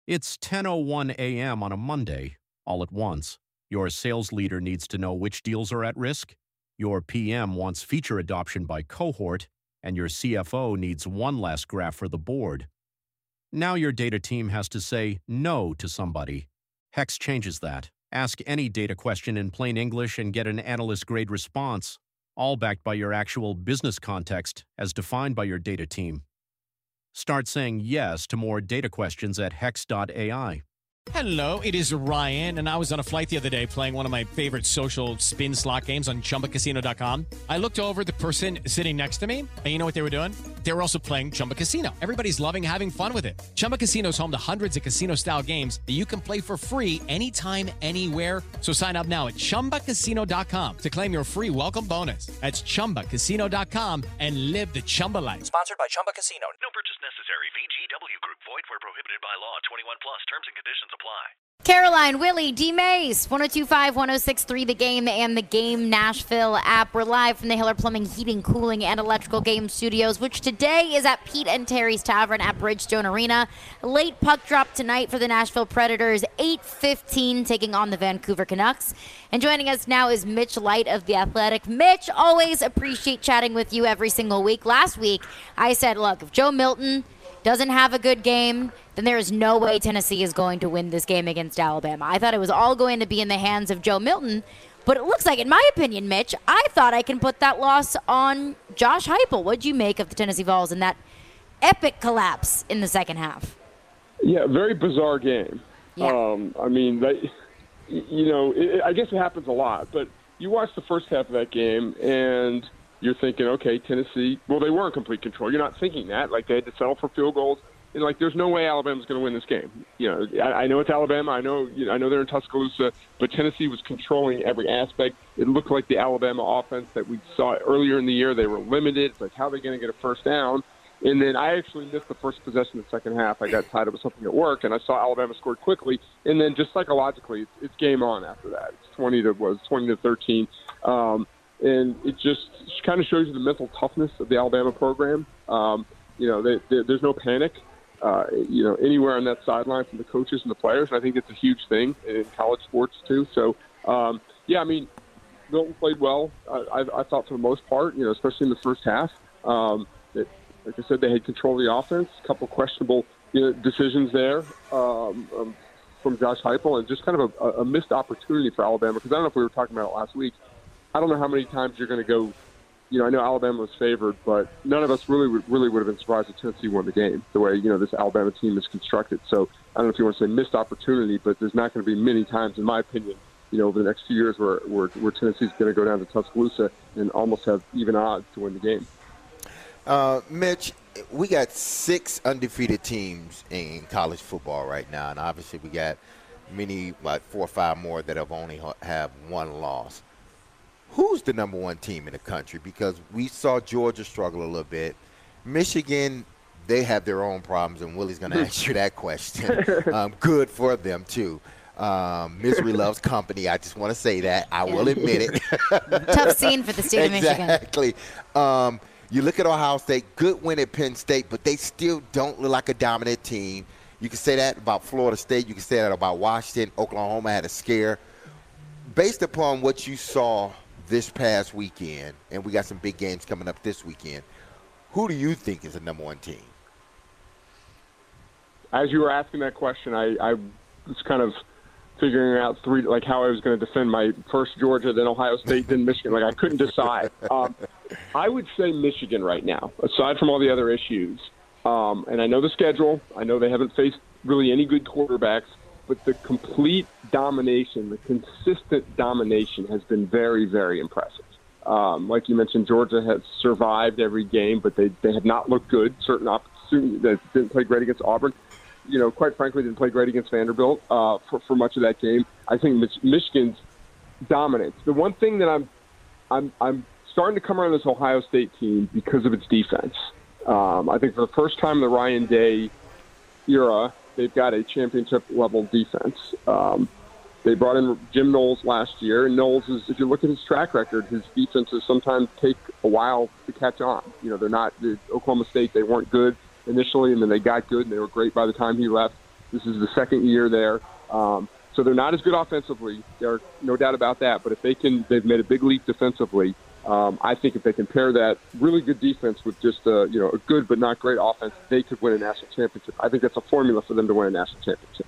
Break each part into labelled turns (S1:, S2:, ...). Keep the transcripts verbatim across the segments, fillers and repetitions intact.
S1: It's ten oh one a.m. on a Monday, all at once. Your sales leader needs to know which deals are at risk. Your P M wants feature adoption by cohort, and your C F O needs one last graph for the board. Now your data team has to say no to somebody. Hex changes that. Ask any data question in plain English and get an analyst-grade response, all backed by your actual business context as defined by your data team. Start saying yes to more data questions at hex dot A I.
S2: Hello, it is Ryan, and I was on a flight the other day playing one of my favorite social spin slot games on chumba casino dot com. I looked over at the person sitting next to me, and you know what they were doing? They were also playing Chumba Casino. Everybody's loving having fun with it. Chumba Casino is home to hundreds of casino-style games that you can play for free anytime, anywhere. So sign up now at chumba casino dot com to claim your free welcome bonus. That's chumba casino dot com and live the Chumba life.
S3: Sponsored by Chumba Casino.
S4: No purchase necessary. V G W Group. Void where prohibited by law. twenty-one plus. Terms and conditions apply.
S5: Caroline, Willie, D. Mace, one oh two point five, one oh six point three, The Game, and the Game Nashville app. We're live from the Hiller Plumbing, Heating, Cooling, and Electrical Game Studios, which today is at Pete and Terry's Tavern at Bridgestone Arena. Late puck drop tonight for the Nashville Predators, eight fifteen, taking on the Vancouver Canucks. And joining us now is Mitch Light of The Athletic. Mitch, always appreciate chatting with you every single week. Last week, I said, look, if Joe Milton doesn't have a good game, then there is no way Tennessee is going to win this game against Alabama. I thought it was all going to be in the hands of Joe Milton, but it looks like, in my opinion, Mitch, I thought I can put that loss on Josh Heupel. What'd you make of the Tennessee Vols and that epic collapse in the second half?
S6: Yeah, very bizarre game.
S5: Yeah.
S6: Um, I mean, they, you know, it, I guess it happens a lot, but you watch the first half of that game and you're thinking, okay, Tennessee, well, they were in complete control. You're not thinking that. Like, they had to settle for field goals. And, like, there's no way Alabama's going to win this game. You know, I, I know it's Alabama. I know, you know, I know they're in Tuscaloosa, but Tennessee was controlling every aspect. It looked like the Alabama offense that we saw earlier in the year. They were limited. It's like, how are they going to get a first down? And then I actually missed the first possession of the second half. I got tied up with something at work, and I saw Alabama scored quickly. And then just psychologically, it's, it's game on after that. It's twenty to was twenty to thirteen. Um, And it just kind of shows you the mental toughness of the Alabama program. Um, you know, they, they, there's no panic, uh, you know, anywhere on that sideline from the coaches and the players. And I think it's a huge thing in college sports too. So, um, yeah, I mean, Milton played well. I, I, I thought for the most part, you know, especially in the first half. Um, it, like I said, they had control of the offense. A couple of questionable you know, decisions there um, um, from Josh Heupel, and just kind of a, a missed opportunity for Alabama. Because I don't know if we were talking about it last week. I don't know how many times you're going to go, you know, I know Alabama was favored, but none of us really really would have been surprised if Tennessee won the game, the way, you know, this Alabama team is constructed. So I don't know if you want to say missed opportunity, but there's not going to be many times, in my opinion, you know, over the next few years where, where, where Tennessee's going to go down to Tuscaloosa and almost have even odds to win the game.
S7: Uh, Mitch, we got six undefeated teams in college football right now, and obviously we got many, like four or five more that have only have one loss. Who's the number one team in the country? Because we saw Georgia struggle a little bit. Michigan, they have their own problems, and Willie's going to ask you that question. Um, good for them, too. Um, misery loves company. I just want to say that. I yeah. will admit it.
S5: Tough scene for the state of Michigan.
S7: Exactly. Um, you look at Ohio State, good win at Penn State, but they still don't look like a dominant team. You can say that about Florida State. You can say that about Washington. Oklahoma had a scare. Based upon what you saw this past weekend, and we got some big games coming up this weekend, who do you think is the number one team?
S6: As you were asking that question, I, I was kind of figuring out three, like how I was going to defend my first Georgia, then Ohio State, then Michigan. Like I couldn't decide. Um, I would say Michigan right now, aside from all the other issues. Um, and I know the schedule. I know they haven't faced really any good quarterbacks. But the complete domination, the consistent domination has been very, very impressive. Um, like you mentioned, Georgia has survived every game, but they, they have not looked good. Certain opportunities that didn't play great against Auburn. You know, quite frankly, didn't play great against Vanderbilt uh, for, for much of that game. I think Mich- Michigan's dominance. The one thing that I'm, I'm, I'm starting to come around this Ohio State team because of its defense. Um, I think for the first time in the Ryan Day era, they've got a championship-level defense. Um, they brought in Jim Knowles last year, and Knowles is, if you look at his track record, his defenses sometimes take a while to catch on. You know, they're not – Oklahoma State, they weren't good initially, and then they got good, and they were great by the time he left. This is the second year there. Um, so they're not as good offensively. There's no doubt about that. But if they can, they've made a big leap defensively. Um, I think if they can pair that really good defense with just a, you know, a good but not great offense, they could win a national championship. I think that's a formula for them to win a national championship.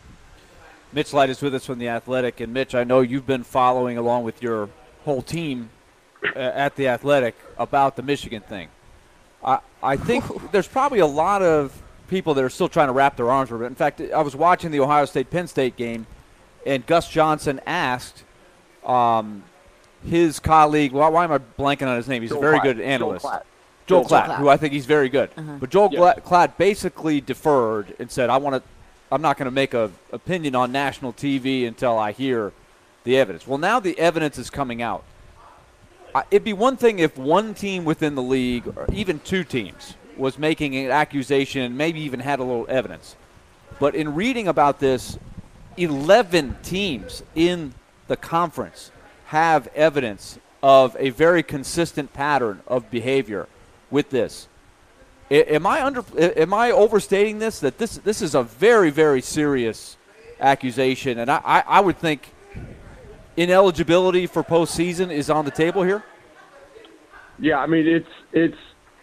S3: Mitch Light is with us from The Athletic. And, Mitch, I know you've been following along with your whole team uh, at The Athletic about the Michigan thing. I, I think there's probably a lot of people that are still trying to wrap their arms around it. In fact, I was watching the Ohio State-Penn State game, and Gus Johnson asked um, his colleague, well, why am I blanking on his name? He's
S6: Joel
S3: a very
S6: Klatt.
S3: good analyst.
S6: Joel Klatt.
S3: Joel,
S6: Joel
S3: Klatt,
S5: Klatt.
S3: who I think he's very good.
S5: Uh-huh.
S3: But Joel
S6: Yeah.
S3: Klatt basically deferred and said, I want to, I'm not going to make an opinion on national T V until I hear the evidence. Well, now the evidence is coming out. I, it'd be one thing if one team within the league, or even two teams, was making an accusation, maybe even had a little evidence. But in reading about this, eleven teams in the conference have evidence of a very consistent pattern of behavior with this. I, am I under? Am I overstating this? That this this is a very very serious accusation, and I, I, I would think ineligibility for postseason is on the table here.
S6: Yeah, I mean, it's it's.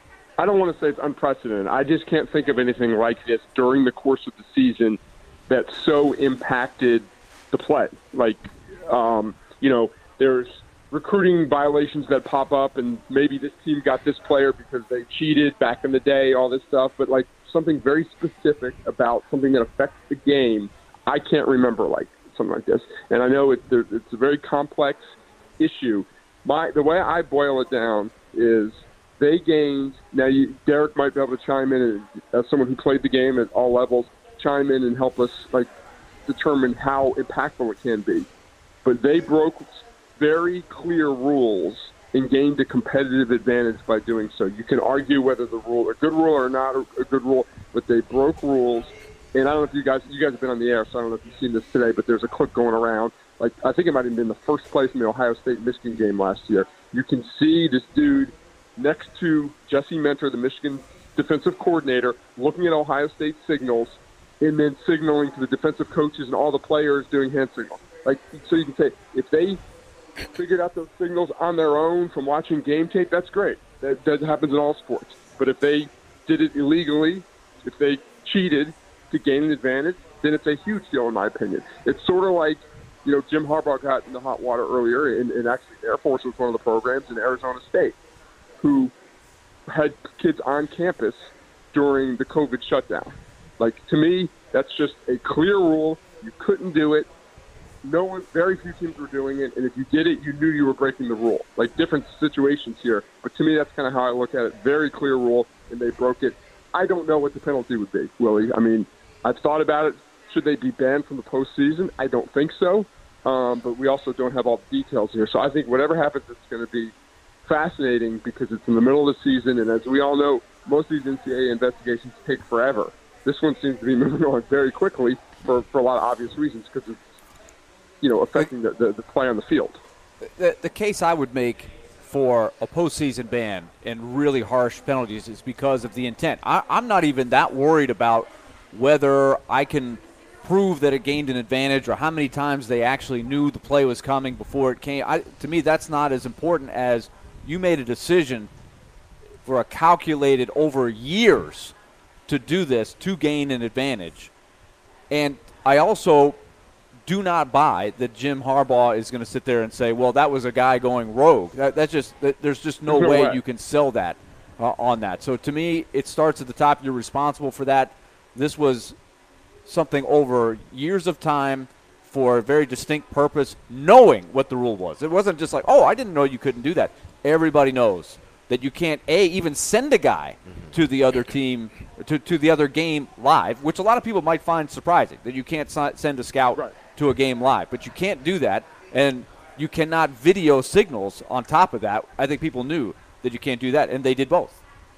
S6: I don't want to say it's unprecedented. I just can't think of anything like this during the course of the season that so impacted the play. Like, um, you know, there's recruiting violations that pop up, and maybe this team got this player because they cheated back in the day, all this stuff. But, like, something very specific about something that affects the game, I can't remember, like, something like this. And I know it, there, it's a very complex issue. My The way I boil it down is they gained – now, you, Derek might be able to chime in, and, as someone who played the game at all levels, chime in and help us, like, determine how impactful it can be. But they broke – very clear rules and gained a competitive advantage by doing so. You can argue whether the rule, a good rule or not a good rule, but they broke rules. And I don't know if you guys, you guys have been on the air, so I don't know if you've seen this today, but there's a clip going around. Like, I think it might have been the first place in the Ohio State-Michigan game last year. You can see this dude next to Jesse Mentor, the Michigan defensive coordinator, looking at Ohio State signals and then signaling to the defensive coaches and all the players doing hand signals. Like, so you can say, if they figured out those signals on their own from watching game tape, that's great. That, that happens in all sports. But if they did it illegally, if they cheated to gain an advantage, then it's a huge deal in my opinion. It's sort of like, you know, Jim Harbaugh got in the hot water earlier, and, and actually Air Force was one of the programs in Arizona State who had kids on campus during the COVID shutdown. Like, to me, that's just a clear rule. You couldn't do it. No one, very few teams were doing it, and if you did it, you knew you were breaking the rule. Like, different situations here, but to me, that's kind of how I look at it. Very clear rule, and they broke it. I don't know what the penalty would be, Willie. I mean, I've thought about it. Should they be banned from the postseason? I don't think so, um, but we also don't have all the details here. So I think whatever happens, it's going to be fascinating because it's in the middle of the season, and as we all know, most of these N C double A investigations take forever. This one seems to be moving on very quickly for, for a lot of obvious reasons because it's, you know, affecting the, the, the play on the field.
S3: The, the case I would make for a postseason ban and really harsh penalties is because of the intent. I, I'm not even that worried about whether I can prove that it gained an advantage or how many times they actually knew the play was coming before it came. I, to me, that's not as important as you made a decision for a calculated over years to do this to gain an advantage. And I also do not buy that Jim Harbaugh is going to sit there and say, well, that was a guy going rogue. That, that's just that, there's just no,
S6: there's no
S3: way,
S6: way
S3: you can sell that uh, on that. So to me, it starts at the top. You're responsible for that. This was something over years of time for a very distinct purpose, knowing what the rule was. It wasn't just like, oh, I didn't know you couldn't do that. Everybody knows that you can't, A, even send a guy mm-hmm. to the other team, to, to the other game live, which a lot of people might find surprising, that you can't send a scout right. to a game live. But you can't do that, and you cannot video signals on top of that. I think people knew that you can't do that, and they did both.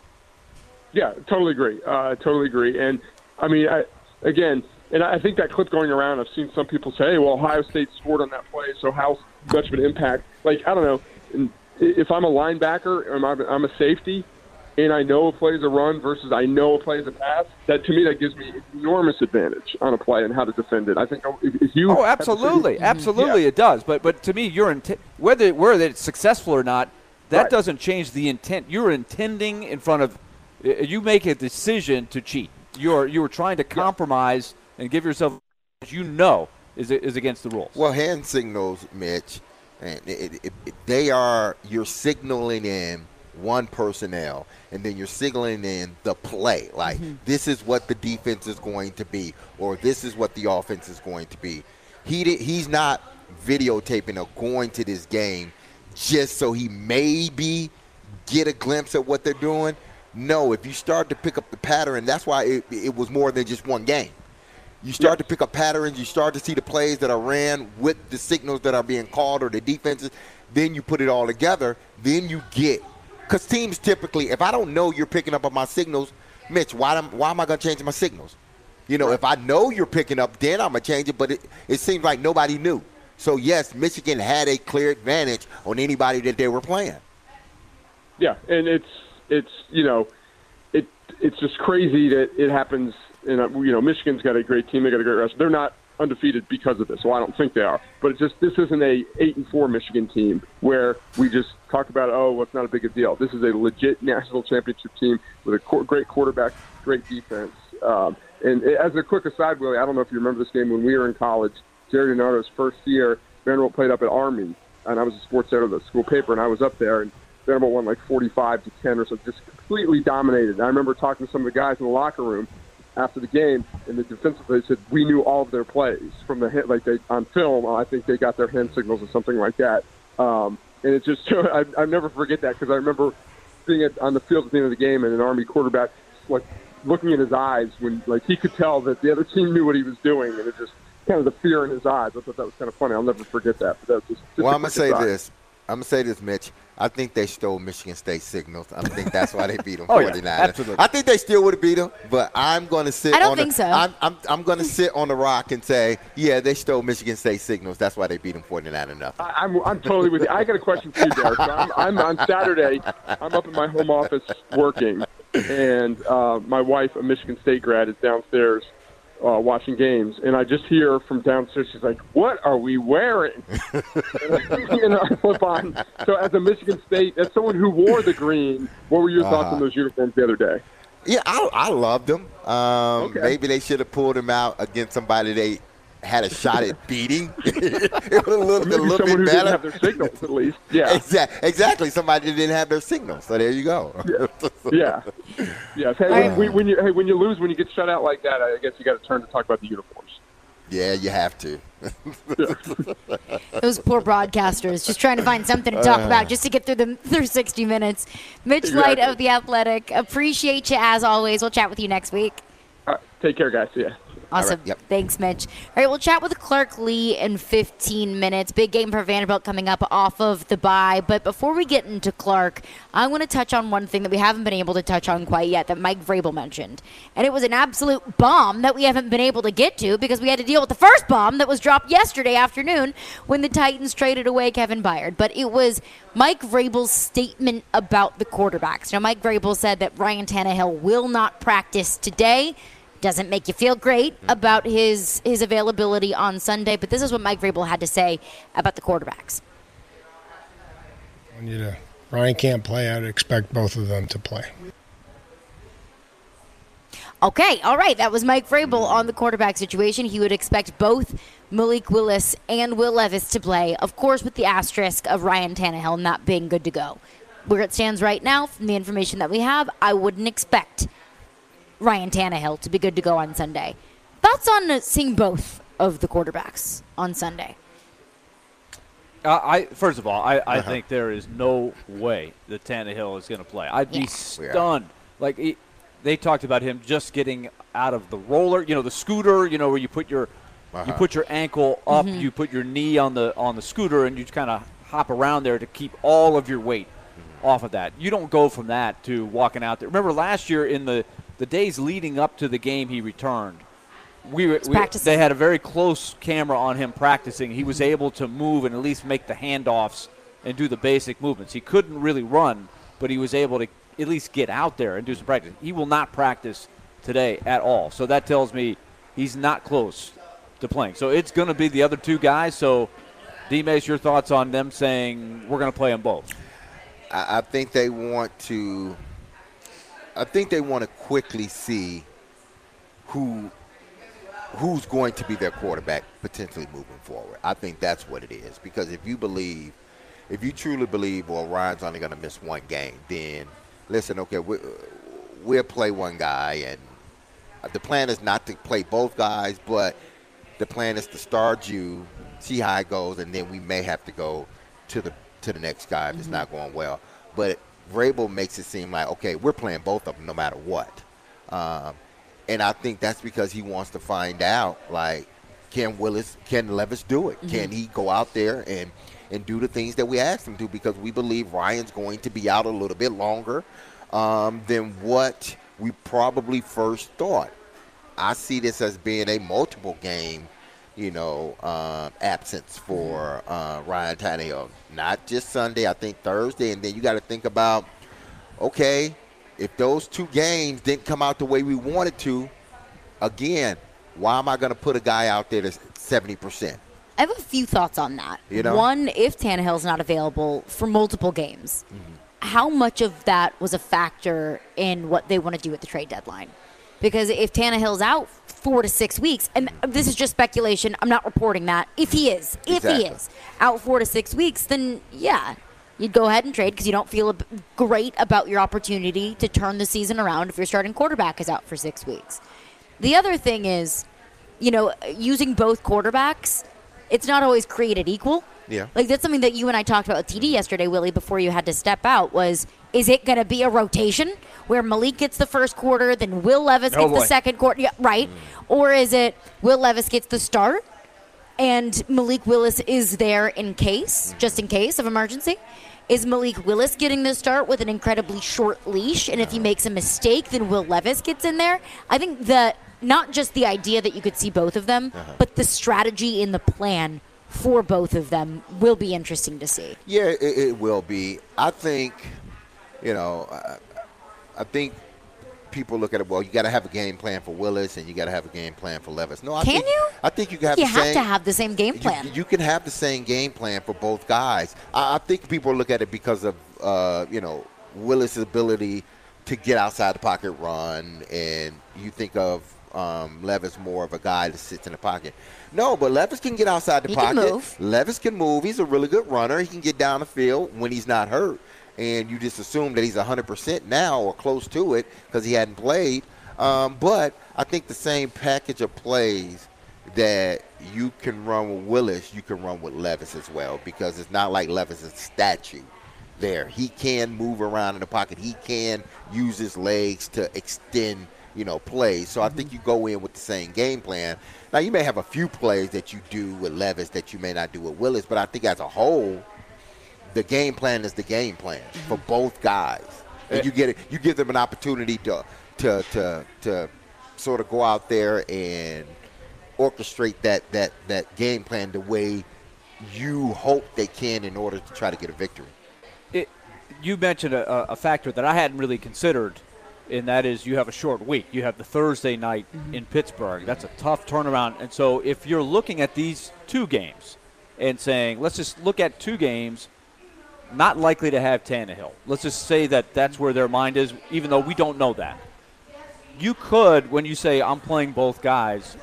S6: Yeah, totally agree. Uh, totally agree. And, I mean, I, again, and I think that clip going around, I've seen some people say, hey, well, Ohio State scored on that play, so how much of an impact? Like, I don't know. And if I'm a linebacker or I'm a safety, and I know a play is a run versus I know a play is a pass, that to me that gives me enormous advantage on a play and how to defend it. I think if, if you
S3: oh absolutely, absolutely
S6: yeah.
S3: it does. But but to me, your intent, whether whether it's successful or not, that
S6: right.
S3: doesn't change the intent. You're intending in front of. You make a decision to cheat. You're you were trying to compromise yeah. and give yourself, you know, is is against the rules.
S7: Well, hand signals, Mitch, and it, it, it, they are you're signaling in one personnel, and then you're signaling in the play. Like, mm-hmm. this is what the defense is going to be, or this is what the offense is going to be. He did, he's not videotaping or going to this game just so he maybe get a glimpse at what they're doing. No, if you start to pick up the pattern, that's why it, it was more than just one game. You start yep. to pick up patterns, you start to see the plays that are ran with the signals that are being called or the defenses, then you put it all together, then you get – because teams typically, if I don't know you're picking up on my signals, Mitch, why, am, why am I going to change my signals? You know, if I know you're picking up, then I'm going to change it, but it, it seems like nobody knew. So, yes, Michigan had a clear advantage on anybody that they were playing.
S6: Yeah, and it's, it's you know, it it's just crazy that it happens. And, you know, Michigan's got a great team. They got a great roster. They're not undefeated because of this. Well, I don't think they are. But it's just this isn't a eight and four Michigan team where we just talk about, oh, well, it's not a big a deal. This is a legit national championship team with a co- great quarterback, great defense. Um, and as a quick aside, Willie, I don't know if you remember this game when we were in college. Jerry Donato's first year, Vanderbilt played up at Army, and I was a sports editor of the school paper, and I was up there, and Vanderbilt won like forty-five to ten or so, just completely dominated. And I remember talking to some of the guys in the locker room after the game, and the defensive players said we knew all of their plays from the hit, like they on film. I think they got their hand signals or something like that. Um, and it just I I never forget that because I remember being at, on the field at the end of the game and an Army quarterback like looking in his eyes when like he could tell that the other team knew what he was doing, and it just kind of the fear in his eyes. I thought that was kind of funny. I'll never forget that. But that was just, just
S7: well, I'm gonna say aside. this. I'm going to say this, Mitch. I think they stole Michigan State signals. I think that's why they beat them,
S3: oh,
S7: forty-nine.
S3: Yeah, absolutely.
S7: I think they still would have beat them, but I'm going to sit
S5: I don't
S7: on
S5: think
S7: the,
S5: so.
S7: I'm, I'm, I'm going to sit on the rock and say, yeah, they stole Michigan State signals. That's why they beat them forty-nine to nothing.
S6: I'm, I'm totally with you. I got a question for you, Derek. So I'm, I'm on Saturday. I'm up in my home office working, and uh, my wife, a Michigan State grad, is downstairs Uh, watching games, and I just hear from downstairs, she's like, what are we wearing? and I flip on. So as a Michigan State, as someone who wore the green, what were your uh-huh. thoughts on those uniforms the other day?
S7: Yeah, I, I loved them. Um, okay. Maybe they should have pulled them out against somebody they had a shot at beating. It would have looked a little bit
S6: who
S7: better.
S6: Didn't have their signals, at least. Yeah,
S7: exactly. Exactly. Somebody that didn't have their signals. So there you go.
S6: Yeah. Yeah. Yes. Hey, when, when, when you hey when you lose, when you get shut out like that, I guess you got to turn to talk about the uniforms.
S7: Yeah, you have to.
S5: Those poor broadcasters just trying to find something to talk uh, about just to get through the through sixty minutes. Mitch exactly. Light of The Athletic, appreciate you as always. We'll chat with you next week.
S6: All right, take care, guys. See ya.
S5: Awesome.
S7: Right, yep.
S5: Thanks, Mitch. All right, we'll chat with Clark Lee in fifteen minutes. Big game for Vanderbilt coming up off of the bye. But before we get into Clark, I want to touch on one thing that we haven't been able to touch on quite yet that Mike Vrabel mentioned. And it was an absolute bomb that we haven't been able to get to because we had to deal with the first bomb that was dropped yesterday afternoon when the Titans traded away Kevin Byard. But it was Mike Vrabel's statement about the quarterbacks. Now, Mike Vrabel said that Ryan Tannehill will not practice today. Doesn't make you feel great about his his availability on Sunday, but this is what Mike Vrabel had to say about the quarterbacks.
S8: When you, Ryan can't play, I'd expect both of them to play.
S5: Okay, all right. That was Mike Vrabel on the quarterback situation. He would expect both Malik Willis and Will Levis to play, of course, with the asterisk of Ryan Tannehill not being good to go. Where it stands right now, from the information that we have, I wouldn't expect Ryan Tannehill to be good to go on Sunday. Thoughts on seeing both of the quarterbacks on Sunday?
S3: Uh, I first of all, I, I
S7: uh-huh.
S3: think there is no way that Tannehill is going to play. I'd
S5: yeah.
S3: be stunned. Like he, they talked about him just getting out of the roller, you know, the scooter, you know, where you put your uh-huh. you put your ankle up, mm-hmm. you put your knee on the on the scooter, and you kind of hop around there to keep all of your weight mm-hmm. off of that. You don't go from that to walking out there. Remember last year in the The days leading up to the game he returned, we, we they had a very close camera on him practicing. He was able to move and at least make the handoffs and do the basic movements. He couldn't really run, but he was able to at least get out there and do some practice. He will not practice today at all. So that tells me he's not close to playing. So it's going to be the other two guys. So, D-Mace, your thoughts on them saying we're going to play them both?
S7: I, I think they want to I think they want to quickly see who who's going to be their quarterback potentially moving forward. I think that's what it is. Because if you believe, if you truly believe, well, Ryan's only going to miss one game, then listen, okay, we, we'll play one guy. And the plan is not to play both guys, but the plan is to start you, see how it goes, and then we may have to go to the to the next guy if mm-hmm. it's not going well. But Vrabel makes it seem like, okay, we're playing both of them no matter what. Um, and I think that's because he wants to find out, like, can Willis, can Levis do it? Mm-hmm. Can he go out there and, and do the things that we asked him to? Because we believe Ryan's going to be out a little bit longer um, than what we probably first thought. I see this as being a multiple game, you know, uh, absence for uh, Ryan Tannehill. Not just Sunday, I think Thursday. And then you got to think about, okay, if those two games didn't come out the way we wanted to, again, why am I going to put a guy out there that's seventy percent?
S5: I have a few thoughts on that.
S7: You know?
S5: One, if Tannehill's not available for multiple games, mm-hmm. how much of that was a factor in what they want to do at the trade deadline? Because if Tannehill's out four to six weeks, and this is just speculation, I'm not reporting that. If he is, if
S7: exactly.
S5: he is out four to six weeks, then yeah, you'd go ahead and trade because you don't feel great about your opportunity to turn the season around if your starting quarterback is out for six weeks. The other thing is, you know, using both quarterbacks, it's not always created equal.
S7: Yeah.
S5: Like, that's something that you and I talked about with T D yesterday, Willie, before you had to step out, was, is it going to be a rotation where Malik gets the first quarter, then Will Levis
S3: oh
S5: gets
S3: boy.
S5: the second quarter? Yeah, right. Mm. Or is it Will Levis gets the start and Malik Willis is there in case, just in case of emergency? Is Malik Willis getting the start with an incredibly short leash? And if he makes a mistake, then Will Levis gets in there? I think that not just the idea that you could see both of them, uh-huh. but the strategy in the plan for both of them will be interesting to see.
S7: Yeah, it, it will be. I think, you know, I, I think people look at it, well, you got to have a game plan for Willis and you got to have a game plan for Levis. No, I
S5: can
S7: think,
S5: you?
S7: I think you can have
S5: you
S7: the
S5: have
S7: same,
S5: to have the same game plan.
S7: You, you can have the same game plan for both guys. I, I think people look at it because of, uh, you know, Willis' ability to get outside the pocket, run, and you think of um, Levis more of a guy that sits in the pocket. No, but Levis can get outside the
S5: he
S7: pocket.
S5: Can move.
S7: Levis can move. He's a really good runner. He can get down the field when he's not hurt. And you just assume that he's one hundred percent now or close to it because he hadn't played. Um, but I think the same package of plays that you can run with Willis, you can run with Levis as well, because it's not like Levis is a statue there. He can move around in the pocket. He can use his legs to extend, you know, plays. So mm-hmm. I think you go in with the same game plan. Now, you may have a few plays that you do with Levis that you may not do with Willis, but I think as a whole, the game plan is the game plan mm-hmm. for both guys. And you get it, you give them an opportunity to to to to sort of go out there and orchestrate that that that game plan the way you hope they can in order to try to get a victory.
S3: It, you mentioned a, a factor that I hadn't really considered, and that is you have a short week. You have the Thursday night mm-hmm. in Pittsburgh. That's a tough turnaround. And so if you're looking at these two games and saying, let's just look at two games, not likely to have Tannehill. Let's just say that that's where their mind is, even though we don't know that. You could, when you say I'm playing both guys,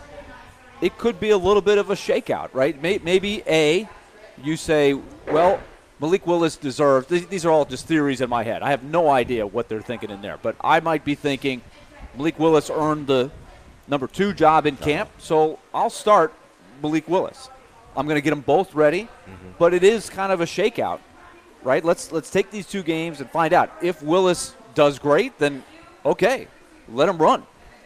S3: it could be a little bit of a shakeout, right? Maybe, A, you say, well, Malik Willis deserves – these are all just theories in my head. I have no idea what they're thinking in there. But I might be thinking Malik Willis earned the number two job in camp, so I'll start Malik Willis. I'm going to get them both ready, mm-hmm. but it is kind of a shakeout, right? Let's let's take these two games and find out. If Willis does great, then okay, let him run.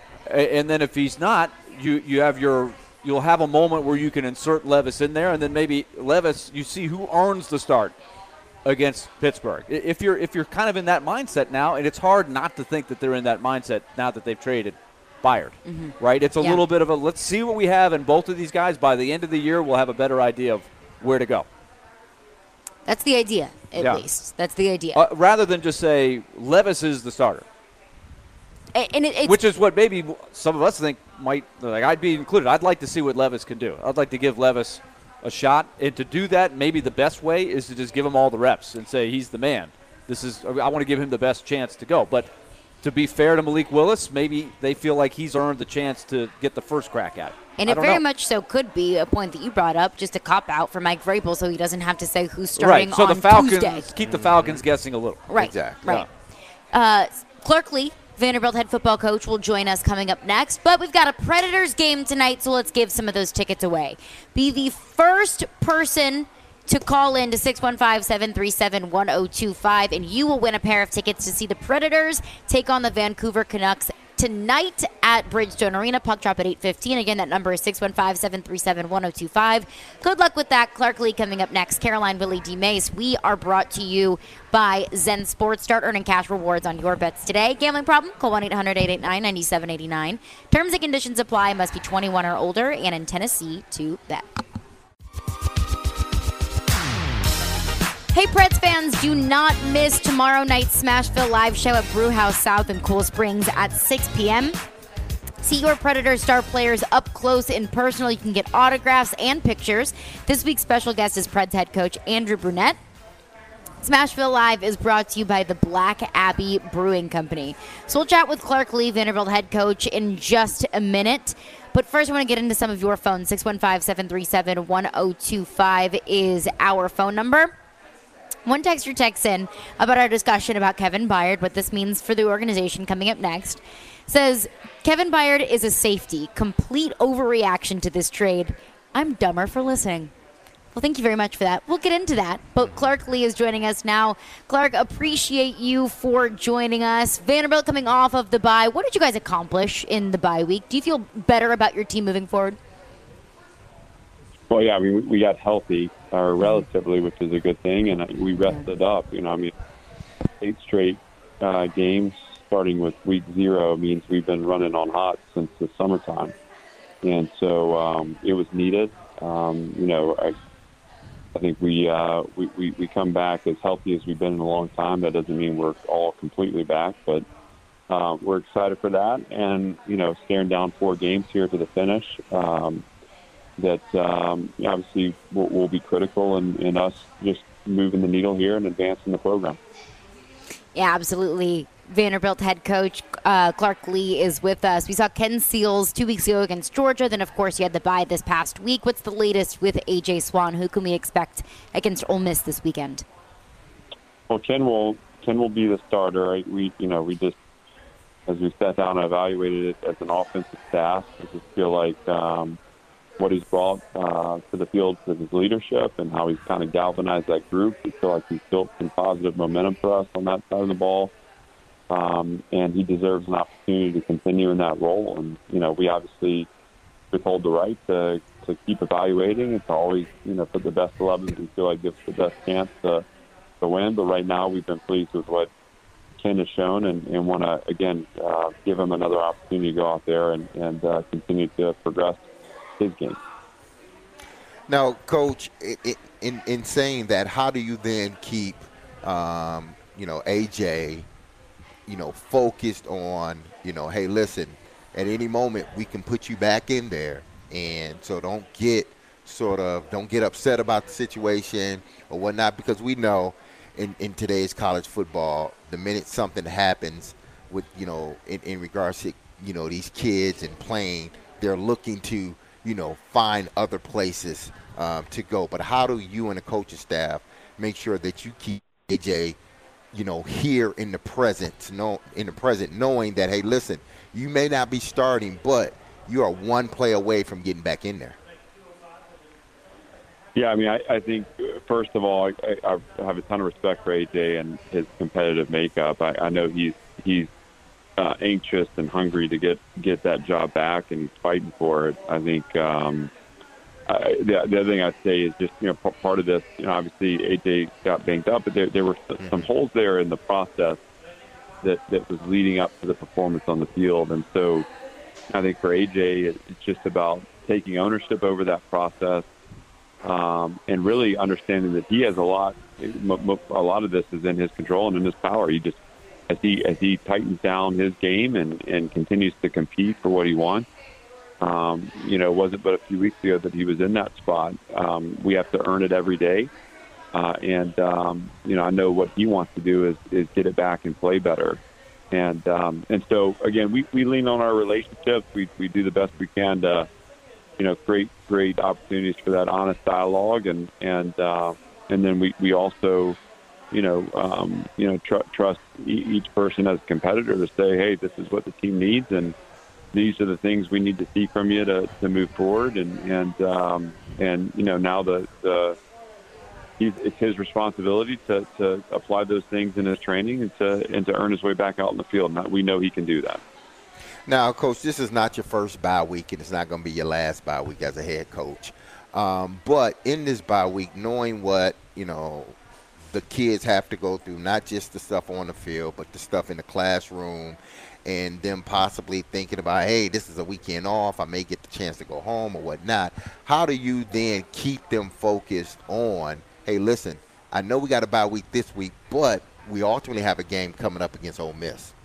S3: And then if he's not, you, you have your – you'll have a moment where you can insert Levis in there, and then maybe Levis, you see who earns the start against Pittsburgh. If you're if you're kind of in that mindset now, and it's hard not to think that they're in that mindset now that they've traded Byard, mm-hmm. right? It's a yeah. little bit of a let's see what we have in both of these guys. By the end of the year, we'll have a better idea of where to go.
S5: That's the idea. at
S3: yeah.
S5: least. That's the idea.
S3: Uh, rather than just say Levis is the starter.
S5: And it, it's,
S3: Which is what maybe some of us think might, like I'd be included. I'd like to see what Levis can do. I'd like to give Levis a shot. And to do that, maybe the best way is to just give him all the reps and say he's the man. This is I want to give him the best chance to go. But to be fair to Malik Willis, maybe they feel like he's earned the chance to get the first crack at it.
S5: And
S3: I
S5: it
S3: don't
S5: very
S3: know.
S5: much so could be a point that you brought up, just a cop-out for Mike Vrabel so he doesn't have to say who's starting
S3: right. So
S5: on
S3: the Falcons,
S5: Tuesday.
S3: keep the Falcons guessing a little.
S5: Right,
S7: Exactly.
S5: right. Uh, Clark Lee, Vanderbilt head football coach, will join us coming up next. But we've got a Predators game tonight, so let's give some of those tickets away. Be the first person to call in to six one five, seven three seven, one zero two five, and you will win a pair of tickets to see the Predators take on the Vancouver Canucks tonight at Bridgestone Arena. Puck drop at eight fifteen. Again, that number is six one five, seven three seven, one zero two five. Good luck with that. Clark Lee coming up next. Caroline, Willie, D. Mace. We are brought to you by Zen Sports. Start earning cash rewards on your bets today. Gambling problem? Call one eight hundred, eight eight nine, nine seven eight nine. Terms and conditions apply. Must be twenty-one or older and in Tennessee to bet. Hey, Preds fans, do not miss tomorrow night's Smashville live show at Brewhouse South in Cool Springs at six p.m. See your Predator star players up close and personal. You can get autographs and pictures. This week's special guest is Preds head coach Andrew Brunette. Smashville Live is brought to you by the Black Abbey Brewing Company. So we'll chat with Clark Lee, Vanderbilt head coach, in just a minute. But first, I want to get into some of your phones. six one five, seven three seven, one zero two five is our phone number. One texter texts in about our discussion about Kevin Byard, what this means for the organization coming up next. Says, Kevin Byard is a safety. Complete overreaction to this trade. I'm dumber for listening. Well, thank you very much for that. We'll get into that. But Clark Lee is joining us now. Clark, appreciate you for joining us. Vanderbilt coming off of the bye. What did you guys accomplish in the bye week? Do you feel better about your team moving forward?
S9: Well, yeah, I mean, we got healthy, or relatively, which is a good thing, and we rested up. You know, I mean, eight straight uh, games starting with week zero means we've been running on hot since the summertime, and so um, it was needed. Um, you know, I, I think we, uh, we we we come back as healthy as we've been in a long time. That doesn't mean we're all completely back, but uh, we're excited for that, and you know, staring down four games here to the finish. Um, that um, obviously will, will be critical in, in us just moving the needle here and advancing the program.
S5: Yeah, absolutely. Vanderbilt head coach uh, Clark Lee is with us. We saw Ken Seals two weeks ago against Georgia. Then, of course, you had the bye this past week. What's the latest with A J Swan? Who can we expect against Ole Miss this weekend?
S9: Well, Ken will Ken will be the starter. Right? We, you know, we just as we sat down and evaluated it as an offensive staff, I just feel like um, what he's brought uh, to the field with his leadership and how he's kind of galvanized that group. We feel like he's built some positive momentum for us on that side of the ball. Um, and he deserves an opportunity to continue in that role. And, you know, we obviously withhold the right to, to keep evaluating and to always, you know, put the best eleven we feel like gives the best chance to, to win. But right now we've been pleased with what Ken has shown and, and want to, again, uh, give him another opportunity to go out there and, and uh, continue to progress his game.
S7: Now, Coach, in, in saying that, how do you then keep, um, you know, A J, you know, focused on, you know, hey, listen, at any moment we can put you back in there. And so don't get sort of, don't get upset about the situation or whatnot, because we know in, in today's college football, the minute something happens with, you know, in, in regards to, you know, these kids and playing, they're looking to, you know, find other places um, to go. But how do you and the coaching staff make sure that you keep A J, you know, here in the present, know, in the present, knowing that, hey, listen, you may not be starting, but you are one play away from getting back in there?
S9: Yeah, I mean, I, I think, first of all, I, I have a ton of respect for A J and his competitive makeup. I, I know he's he's uh, anxious and hungry to get, get that job back, and he's fighting for it. I think um, I, the, the other thing I'd say is just, you know, p- part of this, you know, obviously A J got banged up, but there, there were some holes there in the process that, that was leading up to the performance on the field. And so I think for A J, it's just about taking ownership over that process, Um, and really understanding that he has a lot m- m- a lot of this is in his control and in his power. He just as he as he tightens down his game and, and continues to compete for what he wants. Um, you know, it wasn't but a few weeks ago that he was in that spot. Um, we have to earn it every day. Uh, and, um, you know, I know what he wants to do is, is get it back and play better. And um, and so, again, we, we lean on our relationships. We we do the best we can to, you know, create great opportunities for that honest dialogue. And and uh, and then we, we also, you know, um, you know, tr- trust e- each person as a competitor to say, hey, this is what the team needs, and these are the things we need to see from you to, to move forward. And and um, and you know, now the the he's, it's his responsibility to, to apply those things in his training and to and to earn his way back out in the field. And we know he can do that.
S7: Now, Coach, this is not your first bye week, and it's not going to be your last bye week as a head coach. Um, but in this bye week, knowing what you know the kids have to go through, not just the stuff on the field, but the stuff in the classroom, and them possibly thinking about, hey, this is a weekend off, I may get the chance to go home or whatnot. How do you then keep them focused on, hey, listen, I know we got a bye week this week, but we ultimately have a game coming up against Ole Miss?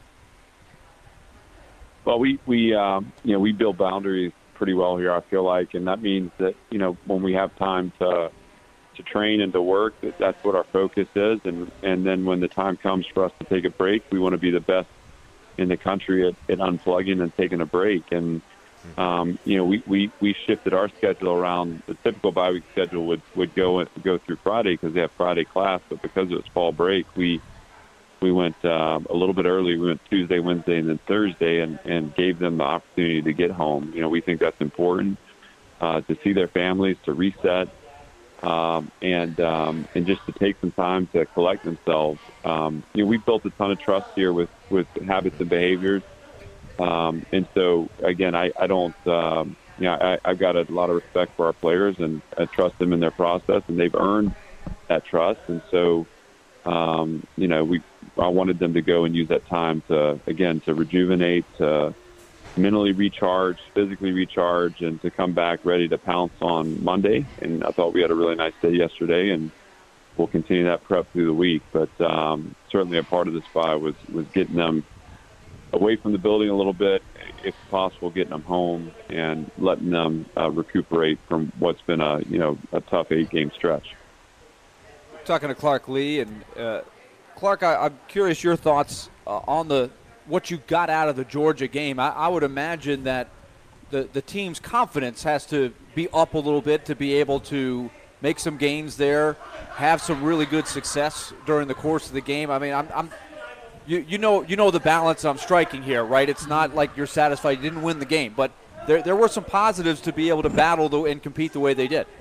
S9: Well, we, we um, you know, we build boundaries pretty well here, I feel like, and that means that, you know, when we have time to to train and to work, that that's what our focus is. And, and then when the time comes for us to take a break, we want to be the best in the country at, at unplugging and taking a break. And, um, you know, we, we, we shifted our schedule around. The typical bye week schedule would, would go go through Friday because they have Friday class, but because it was fall break, we we went uh, a little bit early. We went Tuesday, Wednesday, and then Thursday, and, and gave them the opportunity to get home. You know, we think that's important, uh, to see their families, to reset, um, and um, and just to take some time to collect themselves. Um, you know, we've built a ton of trust here with, with habits and behaviors. Um, and so, again, I, I don't, um, you know, I, I've got a lot of respect for our players, and I trust them in their process, and they've earned that trust. And so, um, you know, we, I wanted them to go and use that time to, again, to rejuvenate, to mentally recharge, physically recharge, and to come back ready to pounce on Monday. And I thought we had a really nice day yesterday, and we'll continue that prep through the week. But um, certainly a part of this bye was, was getting them away from the building a little bit, if possible, getting them home and letting them uh, recuperate from what's been a, you know, a tough eight-game stretch.
S3: Talking to Clark Lea, and uh, Clark, I, I'm curious your thoughts uh, on the what you got out of the Georgia game. I, I would imagine that the the team's confidence has to be up a little bit to be able to make some gains there, have some really good success during the course of the game. I mean, I'm, I'm you you know you know the balance I'm striking here, right? It's not like you're satisfied you didn't win the game, but there there were some positives to be able to battle the, and compete the way they did.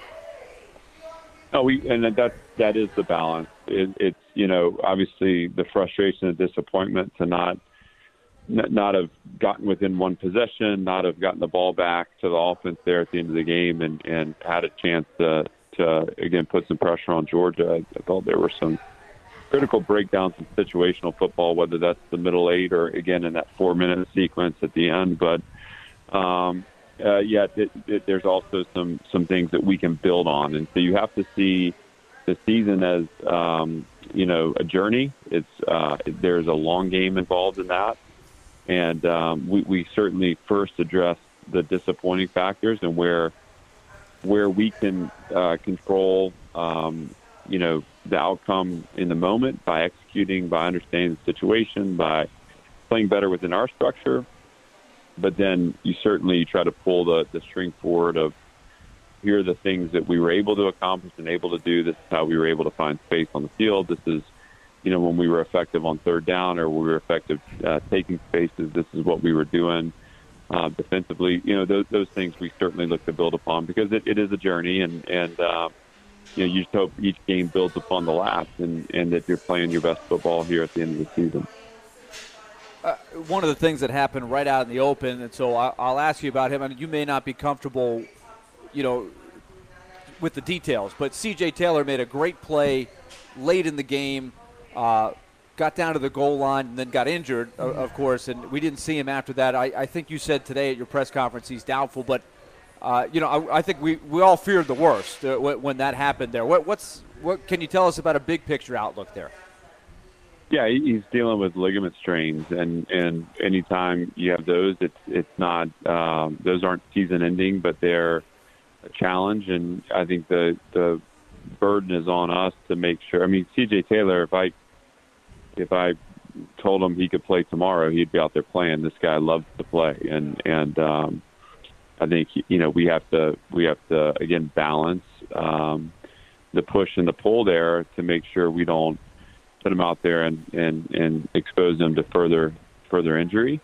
S9: No, we and that that is the balance. It, it's you know obviously the frustration and disappointment to not not have gotten within one possession, not have gotten the ball back to the offense there at the end of the game, and, and had a chance to to again put some pressure on Georgia. I, I thought there were some critical breakdowns in situational football, whether that's the middle eight or again in that four minute sequence at the end, but. Um, Uh, yeah, it, it, there's also some, some things that we can build on. And so you have to see the season as, um, you know, a journey. It's uh, there's a long game involved in that. And um, we, we certainly first address the disappointing factors and where where we can uh, control, um, you know, the outcome in the moment by executing, by understanding the situation, by playing better within our structure. But then you certainly try to pull the, the string forward of here are the things that we were able to accomplish and able to do. This is how we were able to find space on the field. This is, you know, when we were effective on third down or we were effective uh, taking spaces, this is what we were doing uh, defensively. You know, those, those things we certainly look to build upon because it, it is a journey. And, and uh, you know, you just hope each game builds upon the last and, and that you're playing your best football here at the end of the season.
S3: Uh, one of the things that happened right out in the open, and so I, I'll ask you about him, and you may not be comfortable, you know, with the details, but C J Taylor made a great play late in the game, uh, got down to the goal line, and then got injured, mm-hmm. of course, and we didn't see him after that. I, I think you said today at your press conference he's doubtful, but, uh, you know, I, I think we, we all feared the worst uh, when, when that happened there. What, what's what can you tell us about a big picture outlook there?
S9: Yeah, he's dealing with ligament strains, and, and anytime you have those, it's it's not um, those aren't season ending, but they're a challenge. And I think the the burden is on us to make sure. I mean, C J Taylor, if I if I told him he could play tomorrow, he'd be out there playing. This guy loves to play, and and um, I think you know we have to we have to again balance um, the push and the pull there to make sure we don't put him out there and, and, and expose him to further further injury.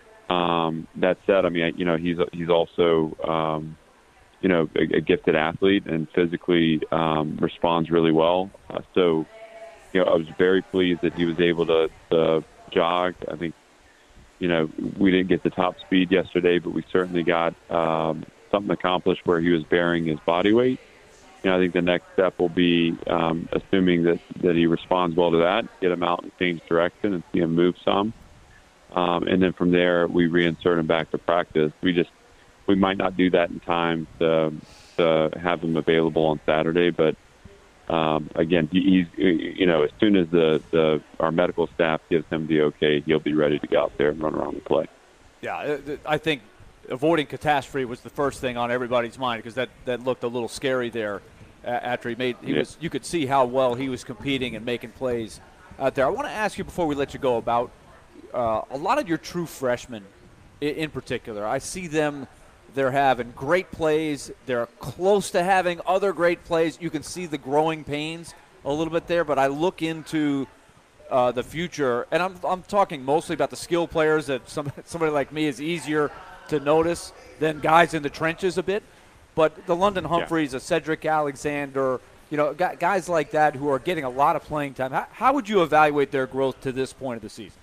S9: Um, that said, I mean, you know, he's he's also um, you know a, a gifted athlete and physically um, responds really well. Uh, so, you know, I was very pleased that he was able to, to jog. I think, you know, we didn't get the top speed yesterday, but we certainly got um, something accomplished where he was bearing his body weight. You know, I think the next step will be, um, assuming that, that he responds well to that, get him out and change direction and see him move some. Um, and then from there, we reinsert him back to practice. We just, we might not do that in time to, to have him available on Saturday. But, um, again, he, he's, you know, as soon as the, the, our medical staff gives him the okay, he'll be ready to go out there and run around and play.
S3: Yeah, I think avoiding catastrophe was the first thing on everybody's mind because that, that looked a little scary there. After he made, he yeah. was, you could see how well he was competing and making plays out there. I want to ask you before we let you go about uh, a lot of your true freshmen, in, in particular. I see them; they're having great plays. They're close to having other great plays. You can see the growing pains a little bit there. But I look into uh, the future, and I'm I'm talking mostly about the skill players that some somebody like me is easier to notice than guys in the trenches a bit. But the London Humphreys, yeah. a Cedric Alexander, you know, guys like that who are getting a lot of playing time, how, how would you evaluate their growth to this point of the season?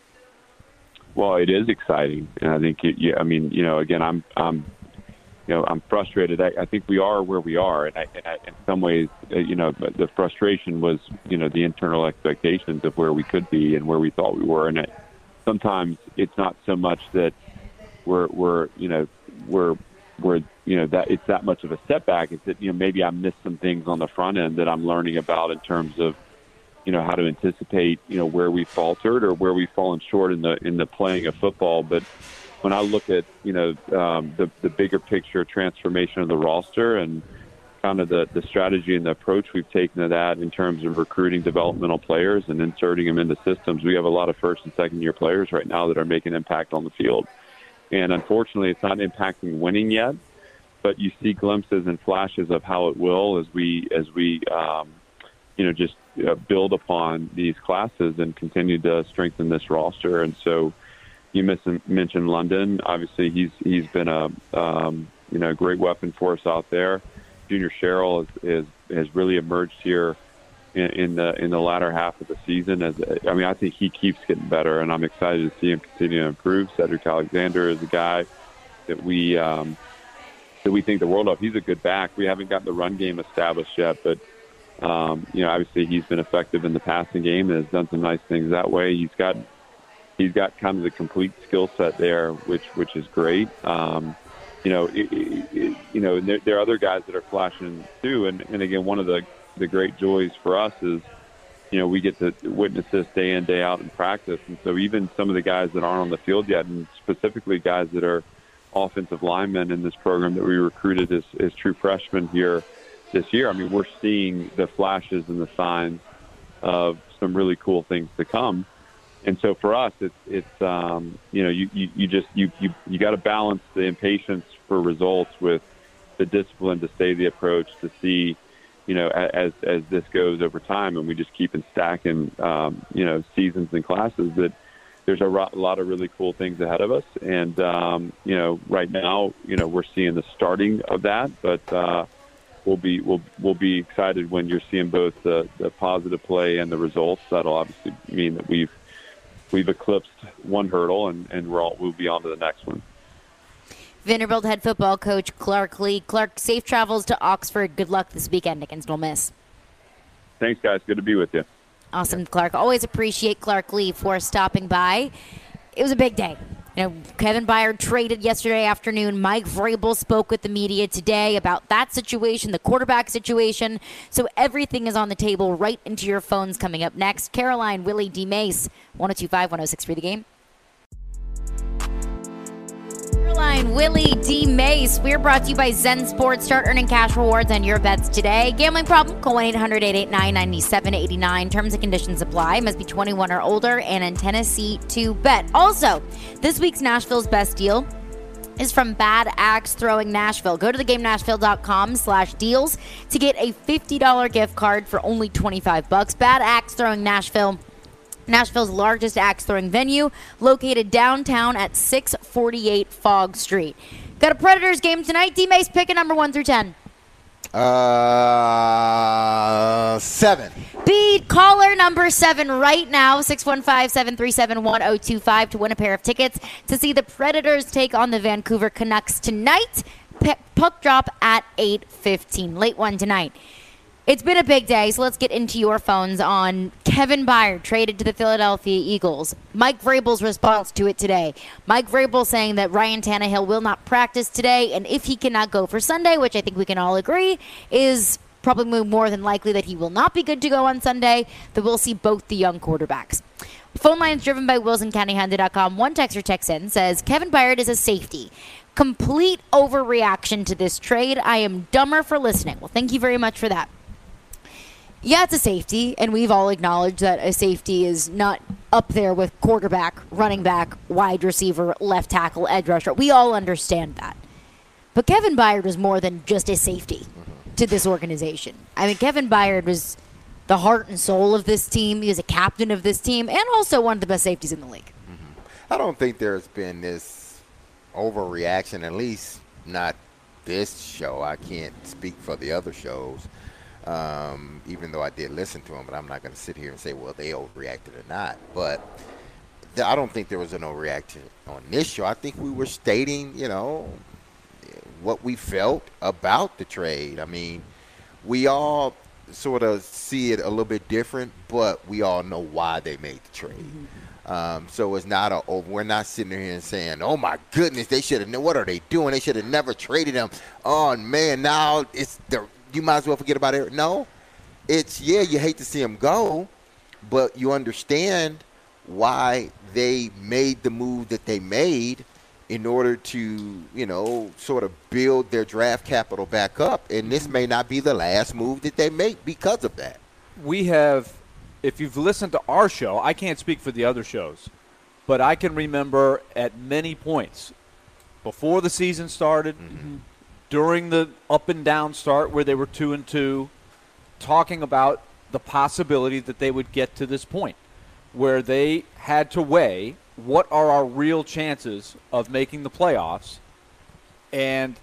S9: Well, it is exciting, and I think, it, yeah, I mean, you know, again, I'm, I'm, you know, I'm frustrated. I, I think we are where we are, and, I, and I, in some ways, uh, you know, the frustration was, you know, the internal expectations of where we could be and where we thought we were, and it, sometimes it's not so much that we're, we're, you know, we're where, you know, that it's that much of a setback. It's that, you know, maybe I missed some things on the front end that I'm learning about in terms of, you know, how to anticipate, you know, where we faltered or where we've fallen short in the in the playing of football. But when I look at, you know, um, the, the bigger picture transformation of the roster and kind of the, the strategy and the approach we've taken to that in terms of recruiting developmental players and inserting them into systems, we have a lot of first and second year players right now that are making impact on the field. And unfortunately, it's not impacting winning yet, but you see glimpses and flashes of how it will as we, as we, um, you know, just uh, build upon these classes and continue to strengthen this roster. And so, you miss, mentioned London. Obviously, he's he's been a um, you know great weapon for us out there. Junior Sherrill is, is has really emerged here in, in the in the latter half of the season. As I mean, I think he keeps getting better, and I'm excited to see him continue to improve. Cedric Alexander is a guy that we um, that we think the world of. He's a good back. We haven't got the run game established yet, but um, you know, obviously he's been effective in the passing game and has done some nice things that way. He's got he's got kind of the complete skill set there, which which is great. Um, you know, it, it, you know, there, there are other guys that are flashing too, and, and again, one of the the great joys for us is, you know, we get to witness this day in, day out in practice. And so even some of the guys that aren't on the field yet, and specifically guys that are offensive linemen in this program that we recruited as, as true freshmen here this year, I mean, we're seeing the flashes and the signs of some really cool things to come. And so for us, it's, it's um, you know, you, you, you just, you, you, you got to balance the impatience for results with the discipline to stay the approach, to see, you know, as as this goes over time, and we just keep in stacking, um, you know, seasons and classes, that there's a lot of really cool things ahead of us. And, um, you know, right now, you know, we're seeing the starting of that, but uh, we'll be we'll we'll be excited when you're seeing both the, the positive play and the results. That'll obviously mean that we've we've eclipsed one hurdle, and, and we're all, we'll be on to the next one.
S5: Vanderbilt head football coach Clark Lea. Clark, safe travels to Oxford. Good luck this weekend against Ole Miss.
S9: Thanks, guys. Good to be with you.
S5: Awesome, Clark. Always appreciate Clark Lea for stopping by. It was a big day. You know, Kevin Byard traded yesterday afternoon. Mike Vrabel spoke with the media today about that situation, the quarterback situation. So everything is on the table right into your phones coming up next. Caroline, Willie, D. Mace, one oh two five, one oh six three The Game. Caroline, Willie, D. Mace. We're brought to you by Zen Sports. Start earning cash rewards on your bets today. Gambling problem? Call one eight hundred, eight eight nine, nine seven eight nine. Terms and conditions apply. Must be twenty-one or older and in Tennessee to bet. Also, this week's Nashville's Best Deal is from Bad Axe Throwing Nashville. Go to theGameNashville.com slash deals to get a fifty dollars gift card for only twenty-five bucks. Bad Axe Throwing Nashville, Nashville's largest axe throwing venue, located downtown at six forty-eight Fogg Street. Got a Predators game tonight. D-Mace, pick a number one through ten.
S7: Uh, seven.
S5: Beat caller number seven right now, six one five, seven three seven, one oh two five, to win a pair of tickets to see the Predators take on the Vancouver Canucks tonight. P- puck drop at eight fifteen. Late one tonight. It's been a big day, so let's get into your phones on Kevin Byard traded to the Philadelphia Eagles. Mike Vrabel's response to it today. Mike Vrabel saying that Ryan Tannehill will not practice today, and if he cannot go for Sunday, which I think we can all agree is probably more than likely that he will not be good to go on Sunday, that we'll see both the young quarterbacks. Phone lines driven by Wilson County Honda dot com. One texter texts in, says, Kevin Byard is a safety. Complete overreaction to this trade. I am dumber for listening. Well, thank you very much for that. Yeah, it's a safety, and we've all acknowledged that a safety is not up there with quarterback, running back, wide receiver, left tackle, edge rusher. We all understand that. But Kevin Byard was more than just a safety to this organization. I mean, Kevin Byard was the heart and soul of this team. He was a captain of this team, and also one of the best safeties in the league.
S7: Mm-hmm. I don't think there's been this overreaction, at least not this show. I can't speak for the other shows. Um, even though I did listen to them, but I'm not going to sit here and say, well, they overreacted or not. But th- I don't think there was an overreaction on this show. I think we were stating, you know, what we felt about the trade. I mean, we all sort of see it a little bit different, but we all know why they made the trade. Mm-hmm. Um, so it's not a, oh, we're not sitting here and saying, oh, my goodness, they should have, what are they doing? They should have never traded them. Oh, man, now it's the you might as well forget about it. No, it's, yeah, you hate to see them go, but you understand why they made the move that they made in order to, you know, sort of build their draft capital back up. And this may not be the last move that they make because of that.
S3: We have, if you've listened to our show, I can't speak for the other shows, but I can remember at many points before the season started, mm-hmm. during the up and down start where they were two and two, talking about the possibility that they would get to this point where they had to weigh what are our real chances of making the playoffs and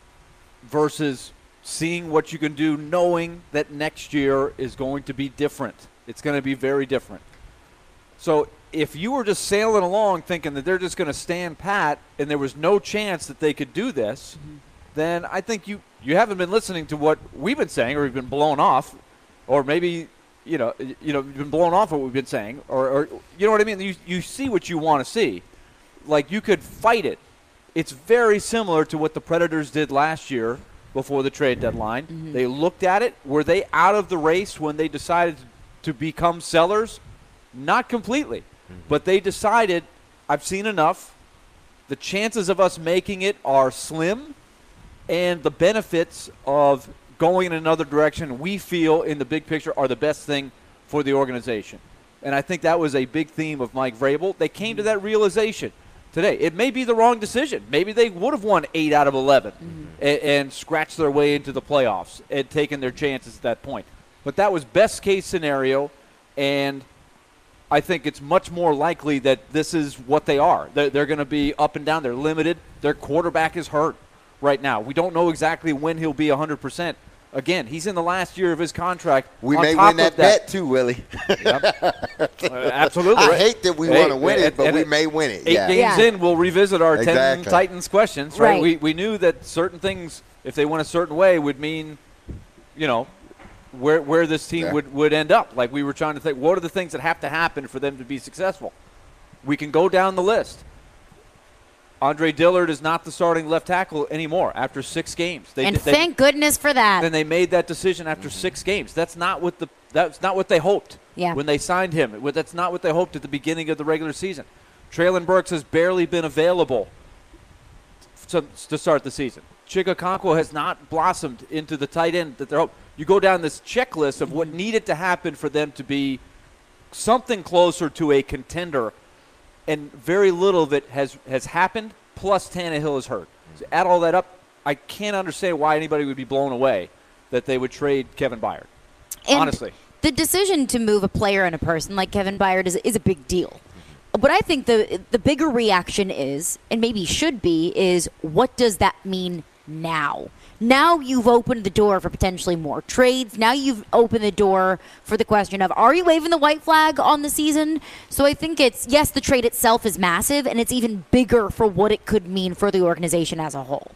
S3: versus seeing what you can do knowing that next year is going to be different. It's going to be very different. So if you were just sailing along thinking that they're just going to stand pat and there was no chance that they could do this, mm-hmm. then I think you, you haven't been listening to what we've been saying, or you've been blown off, or maybe, you know, you know, you've been blown off what we've been saying, or, or you know what I mean? You, you see what you want to see. Like, you could fight it. It's very similar to what the Predators did last year before the trade deadline. Mm-hmm. They looked at it. Were they out of the race when they decided to become sellers? Not completely. Mm-hmm. But they decided, I've seen enough. The chances of us making it are slim. And the benefits of going in another direction, we feel in the big picture, are the best thing for the organization. And I think that was a big theme of Mike Vrabel. They came to that realization today. It may be the wrong decision. Maybe they would have won eight out of eleven mm-hmm. and, and scratched their way into the playoffs and taken their chances at that point. But that was best case scenario, and I think it's much more likely that this is what they are. They're, they're going to be up and down. They're limited. Their quarterback is hurt right now. We don't know exactly when he'll be one hundred percent. Again, he's in the last year of his contract.
S7: We may win that, that bet too, Willie.
S3: Yep. uh, absolutely.
S7: I hate that we hey, want to win it, but we it, may win it.
S3: Eight
S7: yeah.
S3: games
S7: yeah.
S3: in, we'll revisit our
S7: exactly.
S3: ten Titans questions. Right?
S5: right.
S3: We we knew that certain things, if they went a certain way, would mean, you know, where where this team yeah. would, would end up. Like, we were trying to think, what are the things that have to happen for them to be successful? We can go down the list. Andre Dillard is not the starting left tackle anymore after six games. They,
S5: and
S3: they,
S5: thank goodness for that.
S3: Then they made that decision after six games. That's not what the that's not what they hoped
S5: yeah.
S3: when they signed him. That's not what they hoped at the beginning of the regular season. Traylon Burks has barely been available to, to start the season. Chig Okonkwo has not blossomed into the tight end that they're hoping. You go down this checklist of what needed to happen for them to be something closer to a contender, and very little of it has, has happened, plus Tannehill is hurt. So add all that up, I can't understand why anybody would be blown away that they would trade Kevin Byard,
S5: and
S3: honestly.
S5: The decision to move a player and a person like Kevin Byard is, is a big deal. But I think the the bigger reaction is, and maybe should be, is what does that mean now? Now you've opened the door for potentially more trades. Now you've opened the door for the question of, are you waving the white flag on the season? So I think it's, yes, the trade itself is massive, and it's even bigger for what it could mean for the organization as a whole.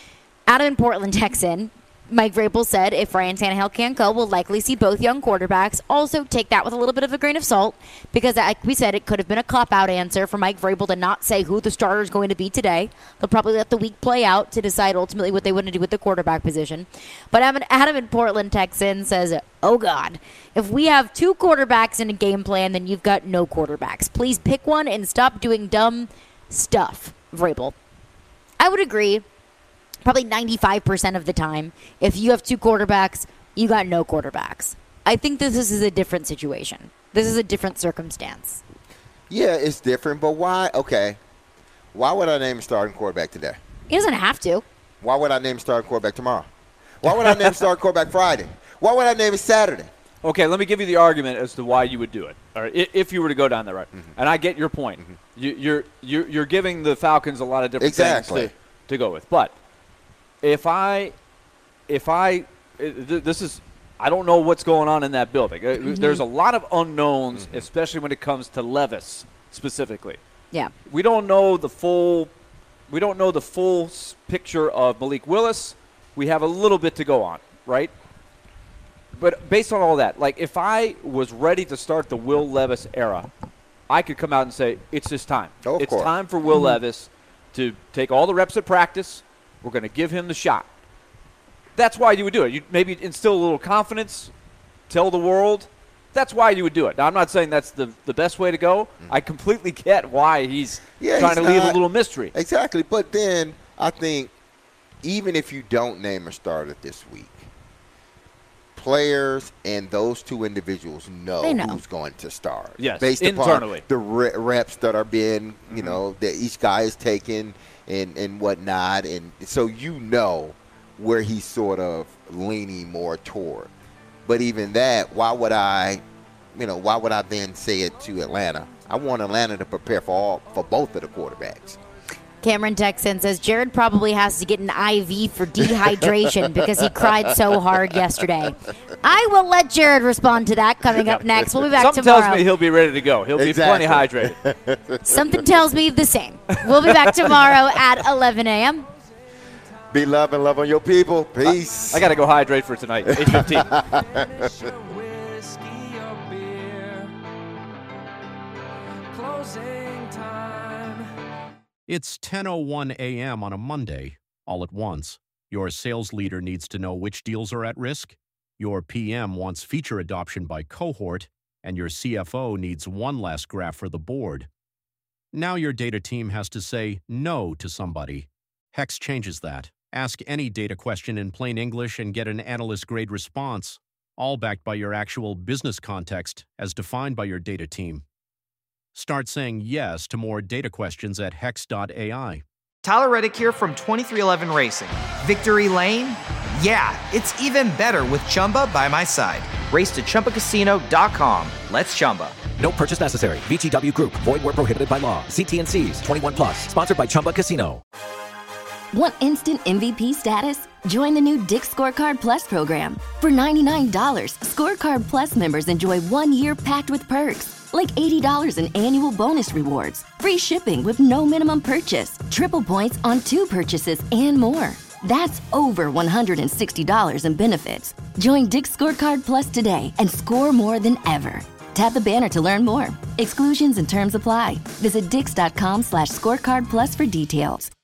S5: Out in Portland, Texan, Mike Vrabel said if Ryan Tannehill can't go, we'll likely see both young quarterbacks. Also, take that with a little bit of a grain of salt, because like we said, it could have been a cop-out answer for Mike Vrabel to not say who the starter is going to be today. They'll probably let the week play out to decide ultimately what they want to do with the quarterback position. But Adam in Portland, Texan says, oh, God, if we have two quarterbacks in a game plan, then you've got no quarterbacks. Please pick one and stop doing dumb stuff, Vrabel. I would agree. Probably ninety-five percent of the time, if you have two quarterbacks, you got no quarterbacks. I think this is a different situation. This is a different circumstance.
S7: Yeah, it's different, but why? Okay. Why would I name a starting quarterback today?
S5: He doesn't have to.
S7: Why would I name a starting quarterback tomorrow? Why would I name a starting quarterback Friday? Why would I name it Saturday?
S3: Okay, let me give you the argument as to why you would do it. All right, if you were to go down that route. Mm-hmm. And I get your point. Mm-hmm. You, you're, you're, you're giving the Falcons a lot of different
S7: exactly.
S3: things to, to go with. But If I, if I, this is, I don't know what's going on in that building. Mm-hmm. There's a lot of unknowns, mm-hmm. especially when it comes to Levis specifically.
S5: Yeah.
S3: We don't know the full, we don't know the full picture of Malik Willis. We have a little bit to go on, right? But based on all that, like if I was ready to start the Will Levis era, I could come out and say, it's this time.
S7: Oh, of
S3: it's
S7: course.
S3: time for Will
S5: Mm-hmm.
S3: Levis to take all the reps at practice. We're going to give him the shot. That's why you would do it. You maybe instill a little confidence, tell the world. That's why you would do it. Now, I'm not saying that's the, the best way to go. Mm-hmm. I completely get why he's
S7: yeah,
S3: trying
S7: he's
S3: to leave
S7: not,
S3: a little mystery.
S7: Exactly. But then I think even if you don't name a starter this week, players and those two individuals know,
S5: know.
S7: who's going to start.
S3: Yes,
S7: based
S3: internally.
S7: upon the re- reps that are being, you
S3: mm-hmm.
S7: know, that each guy is taking and, and whatnot. And so you know where he's sort of leaning more toward. But even that, why would I, you know, why would I then say it to Atlanta? I want Atlanta to prepare for all, for both of the quarterbacks.
S5: Cameron Texan says Jared probably has to get an I V for dehydration because he cried so hard yesterday. I will let Jared respond to that coming up next. We'll be back
S3: Something
S5: tomorrow.
S3: tells me he'll be ready to go. He'll
S7: exactly.
S3: be plenty hydrated.
S5: Something tells me the same. We'll be back tomorrow at eleven a.m.
S7: Be love and love on your people. Peace.
S3: I, I got to go hydrate for tonight, eight fifteen.
S1: It's ten oh one a.m. on a Monday, all at once. Your sales leader needs to know which deals are at risk. Your P M wants feature adoption by cohort, and your C F O needs one last graph for the board. Now your data team has to say no to somebody. Hex changes that. Ask any data question in plain English and get an analyst-grade response, all backed by your actual business context as defined by your data team. Start saying yes to more data questions at hex dot A I.
S10: Tyler Reddick here from twenty-three eleven Racing. Victory Lane? Yeah, it's even better with Chumba by my side. Race to Chumba Casino dot com. Let's Chumba.
S11: No purchase necessary. V G W Group. Void where prohibited by law. See T and C's. twenty-one plus. Sponsored by Chumba Casino.
S12: Want instant M V P status? Join the new Dick's Scorecard Plus program. For ninety-nine dollars, Scorecard Plus members enjoy one year packed with perks. Like eighty dollars in annual bonus rewards, free shipping with no minimum purchase, triple points on two purchases, and more. That's over one hundred sixty dollars in benefits. Join Dick's Scorecard Plus today and score more than ever. Tap the banner to learn more. Exclusions and terms apply. Visit dix.com slash scorecard plus for details.